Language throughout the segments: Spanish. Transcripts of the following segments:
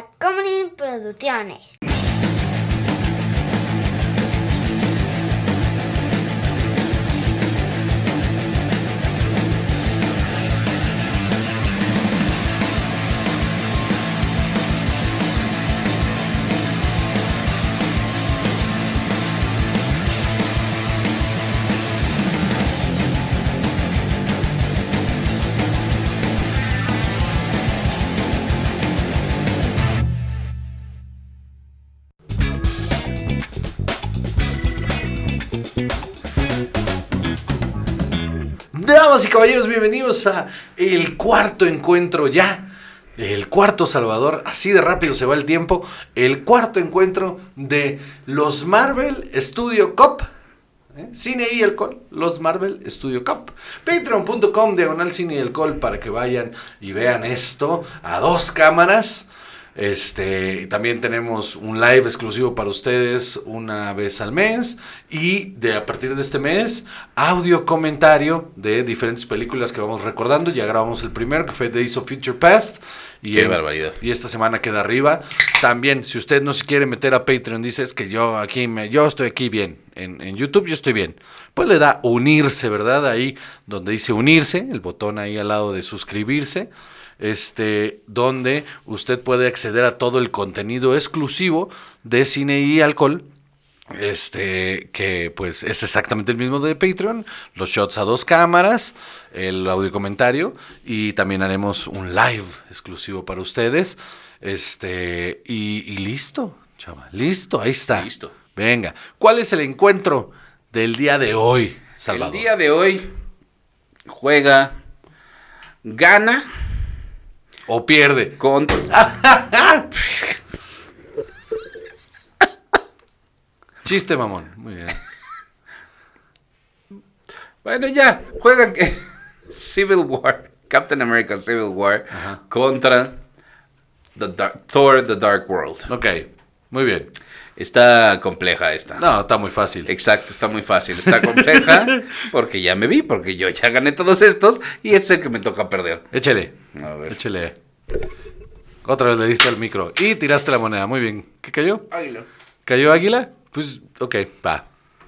Tacomunin Producciones. Damas y caballeros, bienvenidos a el cuarto encuentro ya. El cuarto Salvador, así de rápido se va el tiempo. El cuarto encuentro de los Marvel Studio Cup. Cine y Alcohol, los Marvel Studio Cup. Patreon.com/Cine y Alcohol para que vayan y vean esto a dos cámaras. También tenemos un live exclusivo para ustedes una vez al mes y a partir de este mes audio comentario de diferentes películas que vamos recordando. Ya grabamos el primero que fue Days of Future Past y qué barbaridad. Y esta semana queda arriba. También si usted no se quiere meter a Patreon, dice es que yo estoy aquí bien en YouTube, yo estoy bien, pues le da unirse, ¿verdad? Ahí donde dice unirse, el botón ahí al lado de suscribirse. Donde usted puede acceder a todo el contenido exclusivo de Cine y Alcohol, que pues es exactamente el mismo de Patreon, los shots a dos cámaras, el audio comentario y también haremos un live exclusivo para ustedes, y listo, chaval, listo, ahí está. Listo. Venga, ¿cuál es el encuentro del día de hoy, Salvador? El día de hoy gana ¿O pierde? Chiste, mamón. Muy bien. Bueno, ya, juega Civil War, Captain America Civil War, ajá, contra Thor The Dark World. Ok, muy bien. Está compleja esta. No, está muy fácil. Exacto, está muy fácil. Está compleja porque ya me vi, porque yo ya gané todos estos y este es el que me toca perder. Échale. A ver. Échale. Otra vez le diste al micro y tiraste la moneda. Muy bien. ¿Qué cayó? Águila. ¿Cayó águila? Pues, ok, va.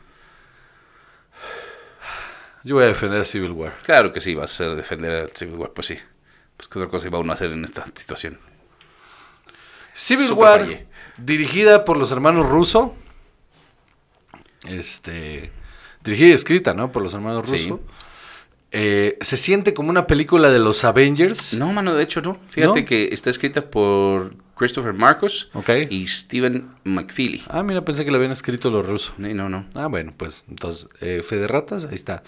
Yo voy a defender a Civil War. Claro que sí, vas a defender a Civil War, pues sí. Pues qué otra cosa iba uno a hacer en esta situación. Civil Super War, fallé. dirigida por los hermanos Russo. Dirigida y escrita, ¿no? Por los hermanos Russo. Sí. Se siente como una película de los Avengers. No, mano, de hecho no. Fíjate ¿No? que está escrita por Christopher Marcos, Ok. y Stephen McFeely. Ah, mira, pensé que lo habían escrito los rusos. No. Ah, bueno, pues entonces, Fe de Ratas, ahí está.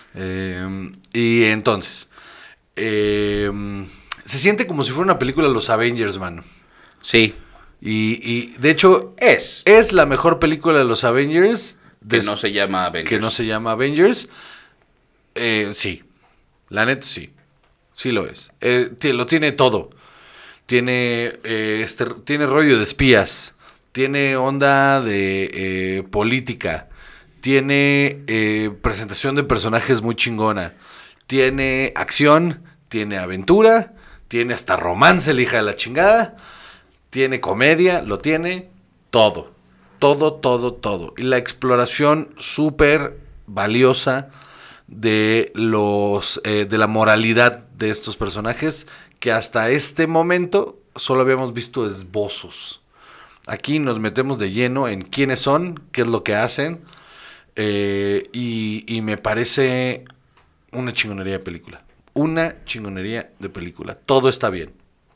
Y entonces, se siente como si fuera una película de los Avengers, man. Sí. Y de hecho, Es la mejor película de los Avengers. que no se llama Avengers. Que no se llama Avengers. Sí, la neta sí. Sí lo es. Lo tiene todo. Tiene rollo de espías. Tiene onda de política. Tiene presentación de personajes muy chingona. Tiene acción. Tiene aventura. Tiene hasta romance, la hija de la chingada. Tiene comedia. Lo tiene todo. Todo. Y la exploración súper valiosa de la moralidad de estos personajes que hasta este momento solo habíamos visto esbozos. Aquí nos metemos de lleno en quiénes son, qué es lo que hacen, y me parece una chingonería de película. Una chingonería de película. Todo está bien.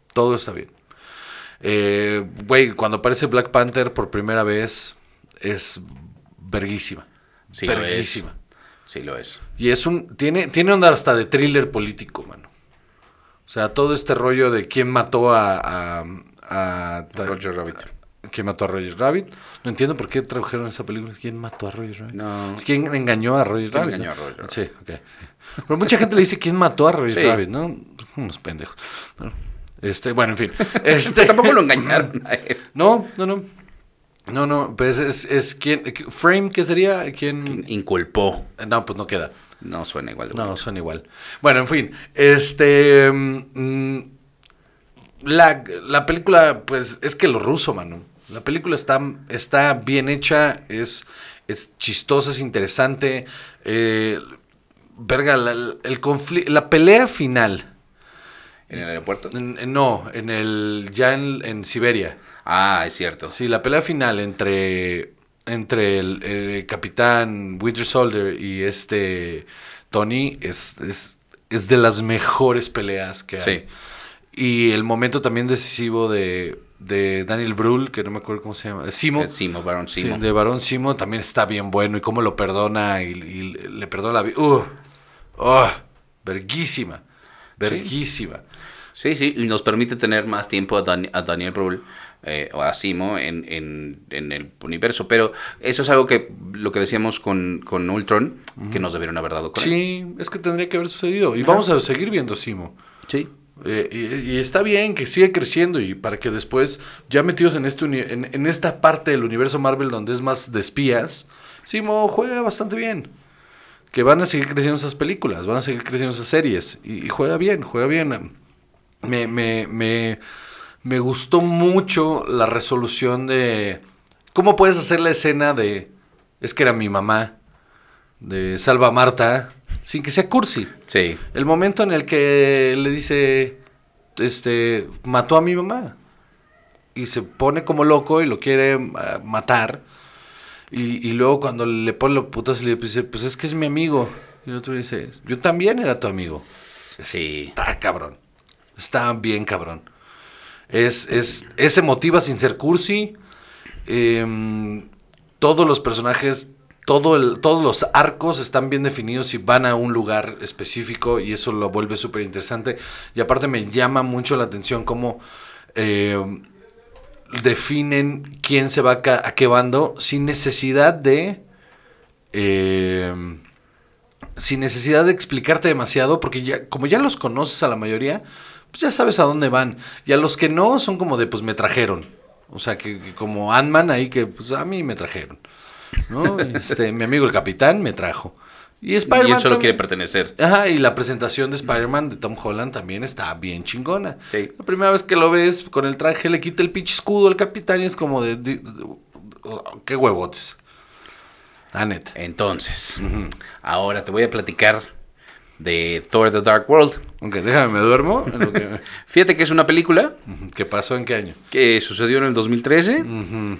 Cuando aparece Black Panther por primera vez es verguísima. Sí, verguísima. Sí lo es. Y tiene onda hasta de thriller político, mano. O sea, todo este rollo de quién mató a Roger Rabbit. ¿Quién mató a Roger Rabbit? No entiendo por qué tradujeron esa película. ¿Quién mató a Roger Rabbit? No. Es quién engañó a Roger ¿Quién Rabbit. engañó a Roger Rabbit? Sí, ok. Sí. Pero mucha gente le dice quién mató a Roger Sí. Rabbit, ¿no? Unos pendejos. Bueno, en fin. Tampoco lo engañaron a él. No, pues es quién. Frame, ¿qué sería? ¿Quién? Inculpó. No, pues no queda. No suena igual de No, bonito. son igual. Bueno, en fin. La película, pues, es que lo ruso, mano. La película está bien hecha, es chistosa, es interesante. Verga, la pelea final. ¿En el aeropuerto? No, en Siberia. Ah, es cierto. Sí, la pelea final entre el capitán Winter Soldier y Tony es de las mejores peleas que hay. Sí. Y el momento también decisivo de Daniel Brühl, que no me acuerdo cómo se llama, Simo. Simo, Barón Simo. Sí, de Barón Simo también está bien bueno y cómo lo perdona y le perdona la vida. Verguísima. Verguísima. Sí, y nos permite tener más tiempo a Daniel Brühl o a Simo en el universo. Pero eso es algo que, lo que decíamos con Ultron, que nos debieron haber dado con él. Sí, es que tendría que haber sucedido. Y Ajá. vamos a seguir viendo Simo. Sí. Y está bien que siga creciendo y para que después, ya metidos en esta parte del universo Marvel donde es más de espías, Simo juega bastante bien. Que van a seguir creciendo esas películas, van a seguir creciendo esas series y juega bien, juega bien. Me gustó mucho la resolución de cómo puedes hacer la escena de es que era mi mamá, de Salva a Marta, sin que sea cursi. Sí. El momento en el que le dice, mató a mi mamá. Y se pone como loco y lo quiere matar. Y luego cuando le pone los putas le dice, pues es que es mi amigo. Y el otro le dice, yo también era tu amigo. Sí. Está cabrón. Está bien cabrón. Es emotiva sin ser cursi. Todos los personajes... Todos los arcos están bien definidos y van a un lugar específico y eso lo vuelve súper interesante. Y aparte me llama mucho la atención cómo definen quién se va a qué bando sin necesidad de explicarte demasiado, porque ya como ya los conoces a la mayoría, pues ya sabes a dónde van. Y a los que no son como de pues me trajeron. O sea, que como Ant-Man ahí que pues a mí me trajeron. ¿No? Mi amigo el capitán me trajo. Y Spider-Man Y él solo también. quiere pertenecer. Ajá, y la presentación de Spider-Man de Tom Holland también está bien chingona. Sí. La primera vez que lo ves con el traje, le quita el pinche escudo al capitán y es como qué huevotes. La neta. Entonces, ahora te voy a platicar de Thor The Dark World. Ok, déjame, me duermo. En lo que... Fíjate que es una película ¿Qué pasó en qué año? que sucedió en el 2013. Ujú.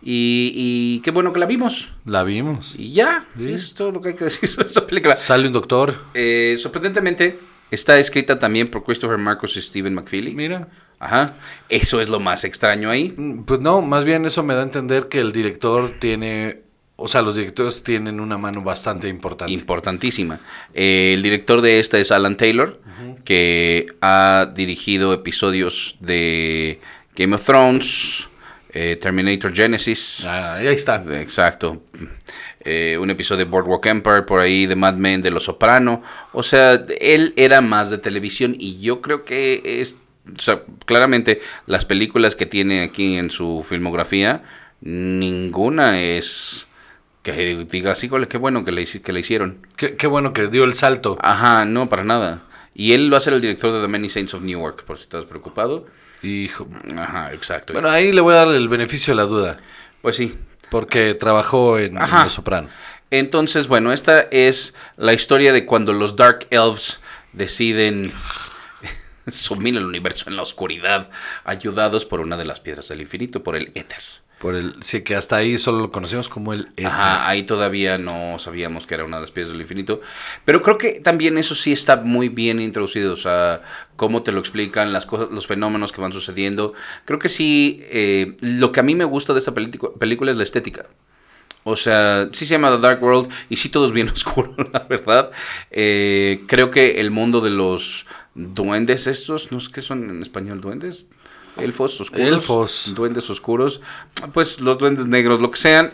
Y qué bueno que la vimos. La vimos. Y ya, Sí. es todo lo que hay que decir sobre esta película. Sale un doctor. Sorprendentemente, está escrita también por Christopher Marcus y Stephen McFeely. Mira. Ajá. Eso es lo más extraño ahí. Pues no, más bien eso me da a entender que el director los directores tienen una mano bastante importante. Importantísima. El director de esta es Alan Taylor, que ha dirigido episodios de Game of Thrones, Terminator Genesis. Ahí está. Exacto. Un episodio de Boardwalk Empire, por ahí de Mad Men, de Los Soprano. O sea, él era más de televisión y yo creo que claramente las películas que tiene aquí en su filmografía, ninguna es que diga así, qué bueno que le hicieron. Qué bueno que dio el salto. Ajá, no, para nada. Y él va a ser el director de The Many Saints of Newark, por si estás preocupado. Hijo. Ajá, exacto. Bueno, ahí le voy a dar el beneficio de la duda. Pues sí. Porque trabajó en Ajá. Los Soprano. Entonces, bueno, esta es la historia de cuando los Dark Elves deciden sumir el universo en la oscuridad, ayudados por una de las piedras del infinito, por el éter. Sí, que hasta ahí solo lo conocemos como el éter. Ajá, ahí todavía no sabíamos que era una de las piedras del infinito. Pero creo que también eso sí está muy bien introducido. O sea, cómo te lo explican, las cosas, los fenómenos que van sucediendo. Creo que sí, lo que a mí me gusta de esta película es la estética. O sea, sí se llama The Dark World y sí todo es bien oscuro, la verdad. Creo que el mundo de los duendes estos, no sé qué son en español, duendes, elfos oscuros. Elfos. Duendes oscuros. Pues los duendes negros, lo que sean,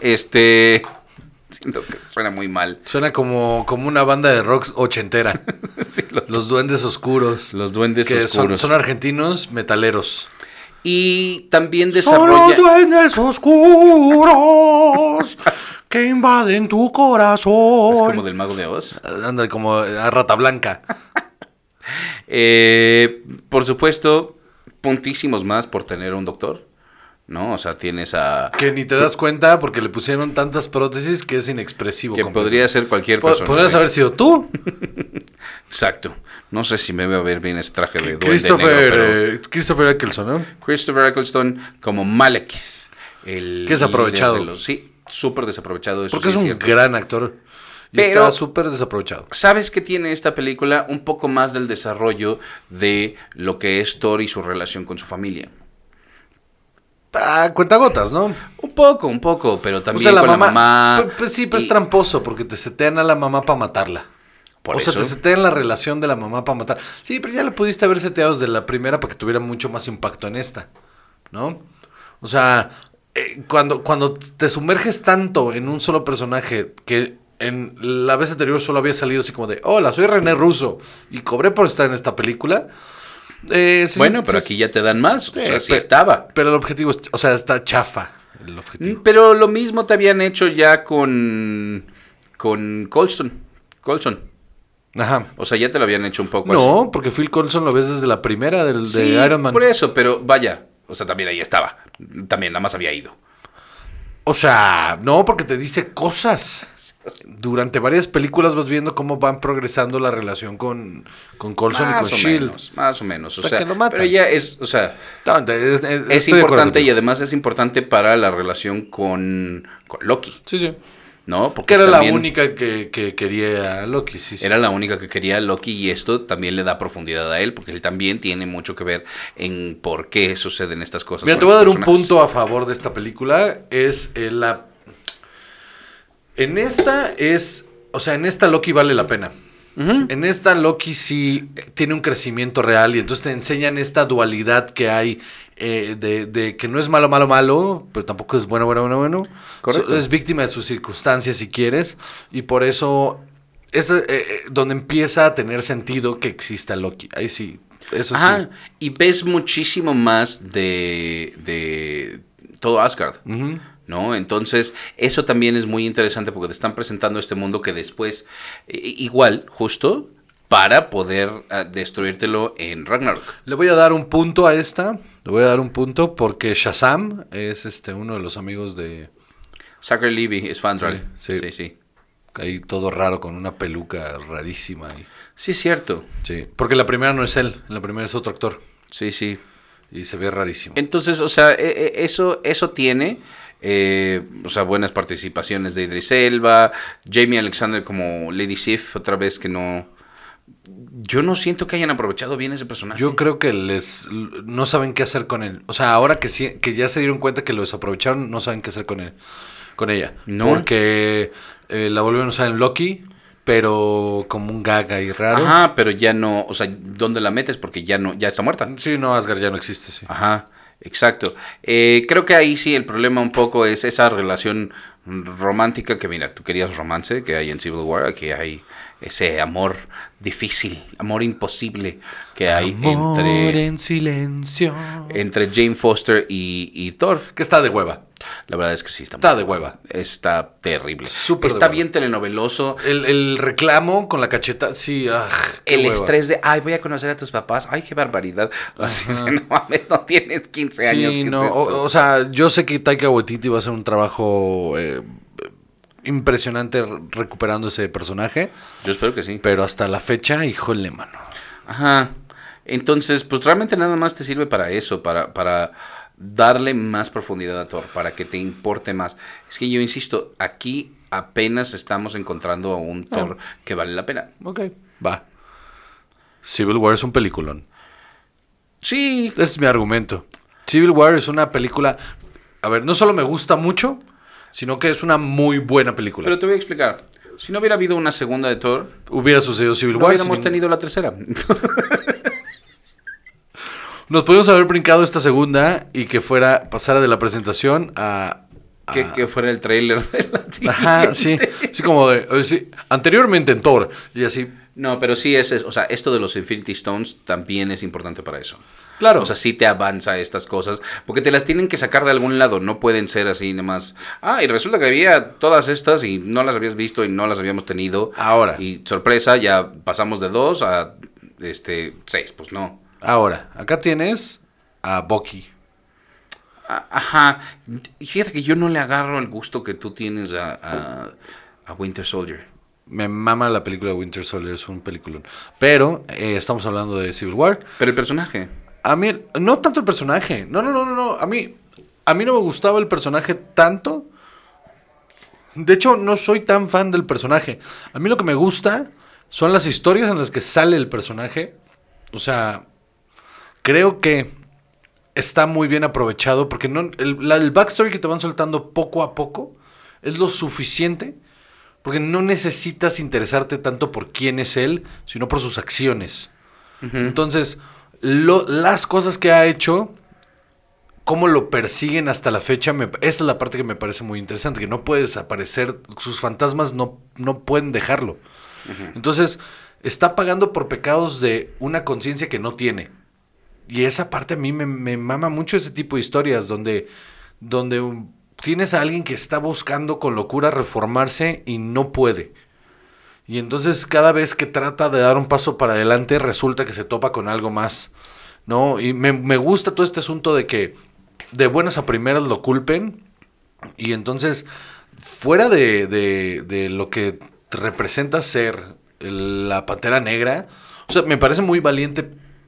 siento que suena muy mal. Suena como una banda de rock ochentera. Sí, Los Duendes Oscuros. los duendes que oscuros. son argentinos metaleros. Y también Son los desarrolla... duendes oscuros que invaden tu corazón. Es como del Mago de Oz. Anda, como a Rata Blanca. Por supuesto, puntísimos más por tener un doctor, ¿no? O sea, tienes a... Que ni te das cuenta porque le pusieron tantas prótesis que es inexpresivo. que completo. podría ser cualquier persona. Podrías ¿eh? haber sido tú. Exacto. No sé si me voy a ver bien ese traje de duende negro, pero... Christopher Eccleston, ¿no? Christopher Eccleston como Malekith. Que es aprovechado. Sí, súper desaprovechado. Eso Porque sí es un cierto. gran actor. Y Pero- está súper desaprovechado. ¿Sabes qué tiene esta película? Un poco más del desarrollo de lo que es Thor y su relación con su familia. Cuentagotas, ¿no? Un poco, pero también o sea, con la mamá. Pues sí, pero y- es tramposo porque te setean a la mamá para matarla. Por o sea, eso. te setean la relación de la mamá para matar. Sí, pero ya le pudiste haber seteado desde la primera para que tuviera mucho más impacto en esta, ¿no? O sea, cuando te sumerges tanto en un solo personaje que en la vez anterior solo había salido así como de, hola, soy René Russo y cobré por estar en esta película. Sí, Bueno, pero sí, aquí ya te dan más. O sea, sí pero- estaba. Pero el objetivo, o sea, está chafa el objetivo. Pero lo mismo te habían hecho ya con Coulson. Ajá. O sea, ya te lo habían hecho un poco así. No, porque Phil Coulson lo ves desde la primera de Sí, Iron Man. por eso, pero vaya. O sea, también ahí estaba. También, nada más había ido. O sea, no, porque te dice cosas. Durante varias películas vas viendo cómo van progresando la relación con Coulson y con Shield. Más o menos. O Hasta sea, que lo matan. pero ya es, o sea, No, es estoy de acuerdo importante y contigo. además es importante para la relación con Loki, Sí, sí. ¿no? Que era también la única que quería a Loki, sí, sí. era la única que quería a Loki y esto también le da profundidad a él porque él también tiene mucho que ver en por qué suceden estas cosas. Mira, con te voy a dar los un personajes. punto a favor de esta película. Es la... En esta es... O sea, en esta Loki vale la pena. Ujú. En esta Loki sí tiene un crecimiento real y entonces te enseñan esta dualidad que hay de que no es malo, malo, malo, pero tampoco es bueno, bueno, bueno, bueno. Correcto. Es víctima de sus circunstancias si quieres y por eso es donde empieza a tener sentido que exista Loki. Ahí sí, eso Ajá, sí. y ves muchísimo más de todo Asgard. Ujú. ¿No? Entonces, eso también es muy interesante porque te están presentando este mundo que después, igual, justo, para poder destruírtelo en Ragnarok. Le voy a dar un punto a esta. Le voy a dar un punto porque Shazam es uno de los amigos de... Zachary Levi es Fandral. Sí, sí. Sí. Ahí todo raro con una peluca rarísima. Sí, es cierto. Sí, porque la primera no es él, la primera es otro actor Sí, sí. y se ve rarísimo. Entonces, o sea, eso tiene, o sea, buenas participaciones de Idris Elba, Jamie Alexander como Lady Sif, otra vez que no... Yo no siento que hayan aprovechado bien ese personaje. Yo creo que no saben qué hacer con él. O sea, ahora que ya se dieron cuenta que lo desaprovecharon, no saben qué hacer con ella. No. Porque la volvieron a usar en Loki, pero como un gag ahí raro. Ajá, pero ya no, o sea, ¿dónde la metes? Porque ya no, ya está muerta. Sí, no, Asgard ya no existe, sí. Ajá, exacto. Creo que ahí sí el problema un poco es esa relación romántica que, mira, tú querías romance que hay en Civil War, aquí hay ese amor difícil, amor imposible que hay Amor en silencio. entre Jane Foster y Thor. Que está de hueva. La verdad es que sí, Está de hueva. Está terrible. Súper de Está hueva. bien telenoveloso. El reclamo con la cacheta, sí. Qué El hueva. estrés de, ay, voy a conocer a tus papás. Ay, qué barbaridad. Así de, no mames, no tienes 15 años. Sí, ¿qué no, es esto? o sea, yo sé que Taika Waititi va a hacer un trabajo impresionante recuperando ese personaje, Yo espero que sí. pero hasta la fecha, híjole, mano. Ajá. Entonces, pues realmente nada más te sirve para eso, para darle más profundidad a Thor, para que te importe más. Es que yo insisto, aquí apenas estamos encontrando a un Thor que vale la pena. Ok, va. Civil War es un peliculón. Sí. Ese es mi argumento. Civil War es una película, a ver, no solo me gusta mucho, sino que es una muy buena película. Pero te voy a explicar. Si no hubiera habido una segunda de Thor, Hubiera sucedido Civil no War. hubiéramos sin- tenido la tercera. Nos podríamos haber brincado esta segunda y que pasara de la presentación a... Que fuera el tráiler de la Ajá, sí. Sí, como de... sí, anteriormente en Thor. Y así... No, pero sí o sea, esto de los Infinity Stones también es importante para eso. Claro. O sea, sí te avanza estas cosas, porque te las tienen que sacar de algún lado, no pueden ser así nomás. Ah, y resulta que había todas estas y no las habías visto y no las habíamos tenido. Ahora. Y sorpresa, ya pasamos de 2 a 6, pues no. Ahora, acá tienes a Bucky. Ajá. Y fíjate que yo no le agarro el gusto que tú tienes a Winter Soldier. Me mama la película Winter Soldier, es un peliculón. Pero estamos hablando de Civil War. Pero el personaje. A mí, no tanto el personaje. No. A mí no me gustaba el personaje tanto. De hecho, no soy tan fan del personaje. A mí lo que me gusta son las historias en las que sale el personaje. O sea, creo que está muy bien aprovechado porque el backstory que te van soltando poco a poco es lo suficiente. Porque no necesitas interesarte tanto por quién es él, sino por sus acciones. Uh-huh. Entonces, las cosas que ha hecho, cómo lo persiguen hasta la fecha, esa es la parte que me parece muy interesante, que no puede desaparecer, sus fantasmas no pueden dejarlo. Uh-huh. Entonces, está pagando por pecados de una conciencia que no tiene. Y esa parte a mí me mama mucho ese tipo de historias, donde tienes a alguien que está buscando con locura reformarse y no puede. Y entonces cada vez que trata de dar un paso para adelante, resulta que se topa con algo más, ¿no? Y me gusta todo este asunto de que de buenas a primeras lo culpen. Y entonces, fuera de lo que representa ser la Pantera Negra, o sea, me parece muy valiente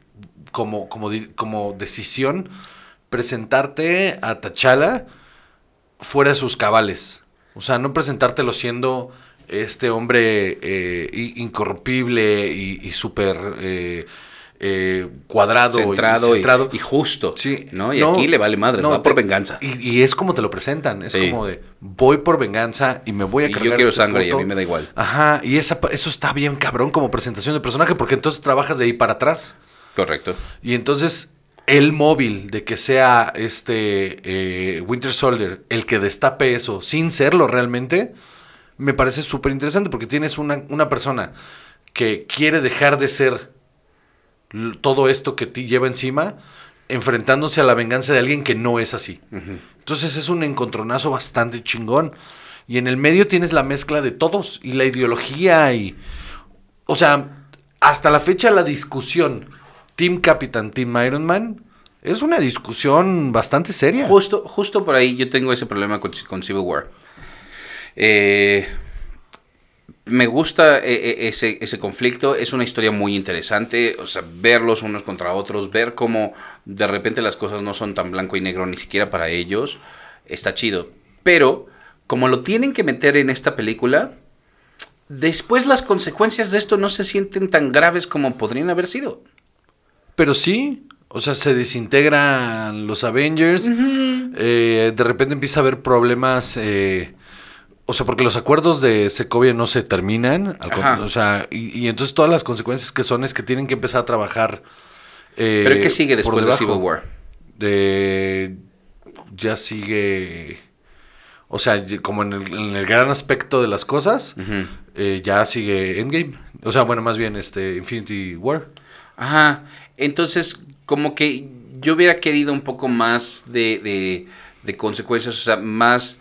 como decisión presentarte a T'Challa fuera de sus cabales. O sea, no presentártelo siendo este hombre incorruptible y súper cuadrado, centrado y justo. Sí, ¿no? Y aquí le vale madre, va por venganza. Y es como te lo presentan. Es como de, voy por venganza y me voy a cargar. Yo quiero sangre puto. Y a mí me da igual. Ajá, y eso está bien cabrón como presentación de personaje, porque entonces trabajas de ahí para atrás. Correcto. Y entonces el móvil de que sea Winter Soldier el que destape eso sin serlo realmente, me parece súper interesante porque tienes una persona que quiere dejar de ser todo esto que te lleva encima, enfrentándose a la venganza de alguien que no es así. Uh-huh. Entonces es un encontronazo bastante chingón. Y en el medio tienes la mezcla de todos y la ideología y... O sea, hasta la fecha la discusión Team Capitán, Team Iron Man, es una discusión bastante seria. Justo por ahí yo tengo ese problema con Civil War. Me gusta ese conflicto, es una historia muy interesante, o sea, verlos unos contra otros, ver cómo de repente las cosas no son tan blanco y negro ni siquiera para ellos, está chido. Pero, como lo tienen que meter en esta película, después las consecuencias de esto no se sienten tan graves como podrían haber sido. Pero sí, o sea, se desintegran los Avengers, uh-huh. De repente empieza a haber problemas, o sea, porque los acuerdos de Sokovia no se terminan, o sea, y entonces todas las consecuencias que son es que tienen que empezar a trabajar. ¿Pero qué sigue después de Civil War? Ya sigue, o sea, como en el gran aspecto de las cosas, uh-huh. Ya sigue Endgame, o sea, bueno, más bien Infinity War. Ajá, entonces como que yo hubiera querido un poco más de consecuencias, o sea, más...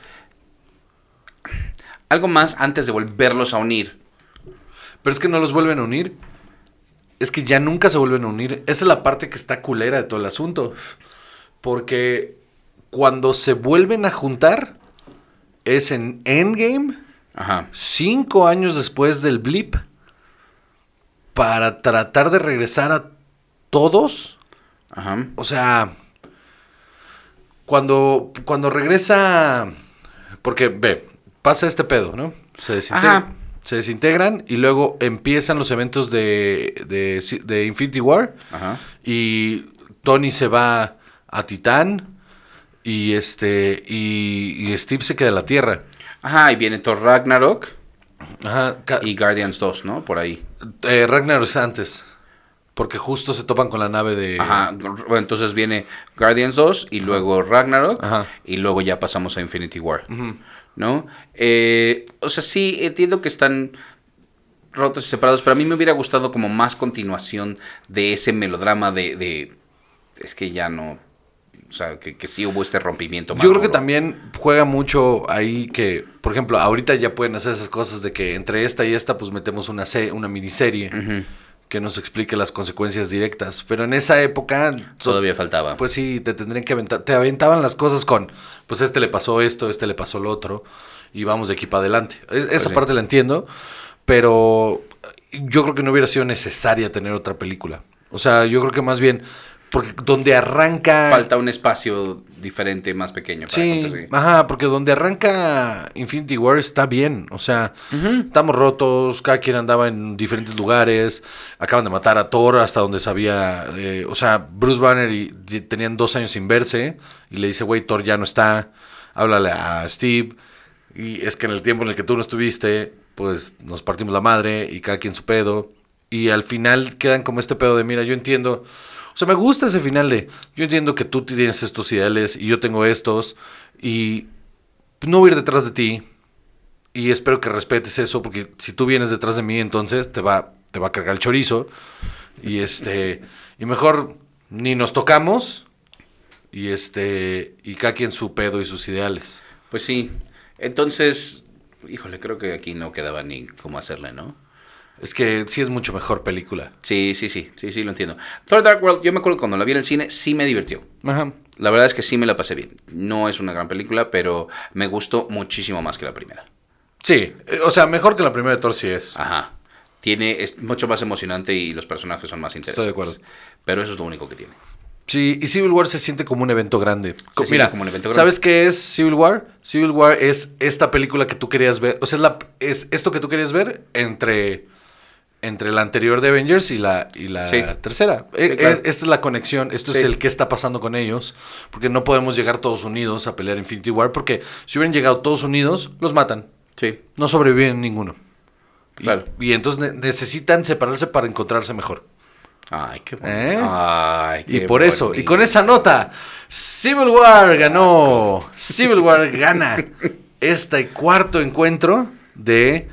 algo más antes de volverlos a unir. Pero es que no los vuelven a unir. Es que ya nunca se vuelven a unir. Esa es la parte que está culera de todo el asunto. Porque cuando se vuelven a juntar es en Endgame, ajá. 5 años después del blip, para tratar de regresar a todos. Ajá. O sea, cuando regresa, porque pasa este pedo, ¿no? Se desintegran y luego empiezan los eventos de Infinity War. Ajá. Y Tony se va a Titán y Steve se queda en la Tierra. Ajá, y viene Thor Ragnarok. Ajá. Y Guardians 2, ¿no? Por ahí. Ragnarok es antes. Porque justo se topan con la nave de... Ajá, bueno, entonces viene Guardians 2 y luego Ragnarok. Ajá. Y luego ya pasamos a Infinity War. Uh-huh. ¿No? O sea, sí, entiendo que están rotos y separados, pero a mí me hubiera gustado como más continuación de ese melodrama de es que ya no... O sea, que sí hubo este rompimiento. Yo creo que también juega mucho ahí que, por ejemplo, ahorita ya pueden hacer esas cosas de que entre esta y esta pues metemos una miniserie. Uh-huh. que nos explique las consecuencias directas. Pero en esa época... Todavía faltaba. Pues sí, te tendrían que aventar, te aventaban las cosas con, pues le pasó esto, le pasó lo otro, y vamos de aquí para adelante. Esa sí. parte la entiendo, pero yo creo que no hubiera sido necesaria tener otra película. O sea, yo creo que más bien, porque donde arranca... Falta un espacio diferente, más pequeño. Para Sí, contar. ajá, porque donde arranca Infinity War está bien, o sea, estamos rotos, cada quien andaba en diferentes lugares, acaban de matar a Thor hasta donde sabía, o sea, Bruce Banner y tenían 2 años sin verse, y le dice, güey, Thor ya no está, háblale a Steve, y es que en el tiempo en el que tú no estuviste, pues nos partimos la madre, y cada quien su pedo, y al final quedan como este pedo de, mira, yo entiendo... O sea, me gusta ese final de, yo entiendo que tú tienes estos ideales y yo tengo estos y no voy a ir detrás de ti y espero que respetes eso porque si tú vienes detrás de mí entonces te va a cargar el chorizo y y mejor ni nos tocamos y y cada quien su pedo y sus ideales. Pues sí. Entonces, híjole, creo que aquí no quedaba ni cómo hacerle, ¿no? Es que sí es mucho mejor película. Sí, lo entiendo. Thor Dark World, yo me acuerdo cuando la vi en el cine, sí me divirtió. Ajá. La verdad es que sí me la pasé bien. No es una gran película, pero me gustó muchísimo más que la primera. Sí, o sea, mejor que la primera de Thor sí es. Ajá. Es mucho más emocionante y los personajes son más interesantes. Estoy de acuerdo. Pero eso es lo único que tiene. Sí, y Civil War se siente como un evento grande. siente Mira, como un evento ¿sabes grande. qué es Civil War? Civil War es esta película que tú querías ver. O sea, es esto que tú querías ver entre la anterior de Avengers y la Sí. tercera. Sí, claro. Esta es la conexión, esto es Sí. el qué está pasando con ellos, porque no podemos llegar todos unidos a pelear Infinity War, porque si hubieran llegado todos unidos, los matan. Sí, No sobreviven ninguno. claro. Y entonces necesitan separarse para encontrarse mejor. Ay, qué bonito. ¿Eh? Ay, Y qué por eso, y bonito. con esa nota, Civil War ganó. Civil War gana este cuarto encuentro de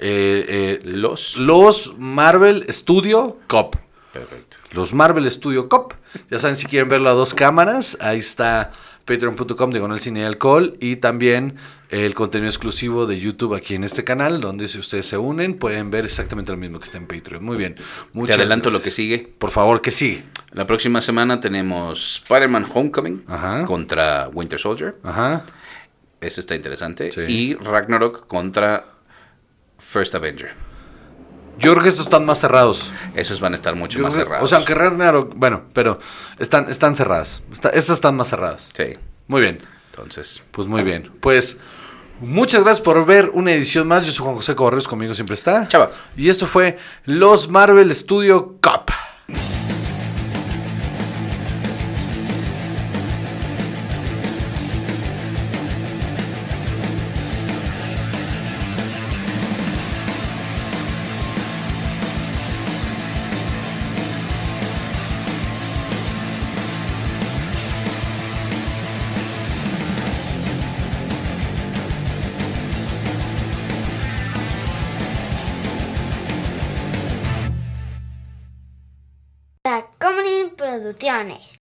los Marvel Studio Cup. Perfecto. Los Marvel Studio Cup. Ya saben, si quieren verlo a 2 cámaras, ahí está patreon.com Cine y Alcohol y también el contenido exclusivo de YouTube aquí en este canal, donde si ustedes se unen pueden ver exactamente lo mismo que está en Patreon. Muy bien. Te adelanto lo que sigue. Por favor, que sigue. La próxima semana tenemos Spider-Man Homecoming Ajá. contra Winter Soldier. Ajá. Ese está interesante. Sí. Y Ragnarok contra First Avenger. Yo creo que estos están más cerrados. Esos van a estar mucho Yo más creo que- cerrados. O sea, aunque Ragnarok, bueno, pero están cerradas. Estas están más cerradas. Sí. Muy bien. Entonces, Pues muy bien. Pues muchas gracias por ver una edición más. Yo soy Juan José Correos, conmigo siempre está. Chava. Y esto fue los Marvel Studio Cup. Tacomunin Producciones.